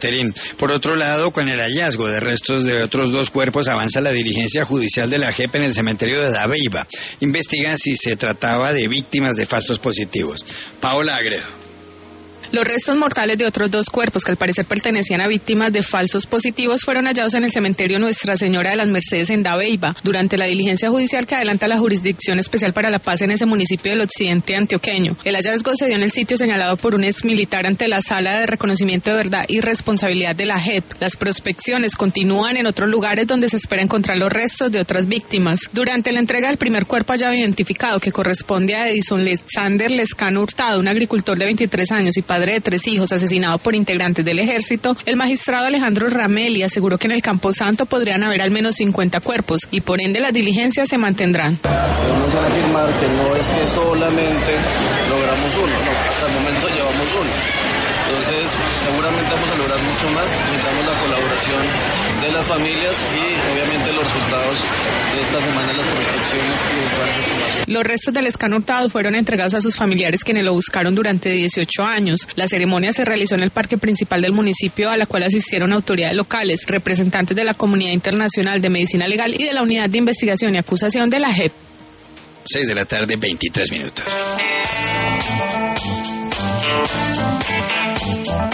Terín. Por otro lado, con el hallazgo de restos de otros 2 cuerpos, avanza la diligencia judicial de la JEP en el cementerio de Dabeiba. Investigan si se trataba de víctimas de falsos positivos. Paola Agredo. Los restos mortales de otros 2 cuerpos que al parecer pertenecían a víctimas de falsos positivos fueron hallados en el cementerio Nuestra Señora de las Mercedes en Dabeiba durante la diligencia judicial que adelanta la Jurisdicción Especial para la Paz en ese municipio del occidente antioqueño. El hallazgo se dio en el sitio señalado por un exmilitar ante la Sala de Reconocimiento de Verdad y Responsabilidad de la JEP. Las prospecciones continúan en otros lugares donde se espera encontrar los restos de otras víctimas. Durante la entrega del primer cuerpo hallado identificado, que corresponde a Edison Alexander Lescano Hurtado, un agricultor de 23 años y padre de 3 hijos asesinado por integrantes del ejército, el magistrado Alejandro Ramelli aseguró que en el Camposanto podrían haber al menos 50 cuerpos y por ende las diligencias se mantendrán. Podemos afirmar que no es que solamente logramos uno, no, hasta el momento llevamos uno. Entonces, seguramente vamos a lograr mucho más. Necesitamos la colaboración de las familias y obviamente los resultados de esta semana en las prospecciones y eventuales exhumaciones. Los restos del Lescano Hurtado fueron entregados a sus familiares quienes lo buscaron durante 18 años. La ceremonia se realizó en el parque principal del municipio, a la cual asistieron autoridades locales, representantes de la Comunidad Internacional de Medicina Legal y de la Unidad de Investigación y Acusación de la JEP. 6 de la tarde, 23 minutos.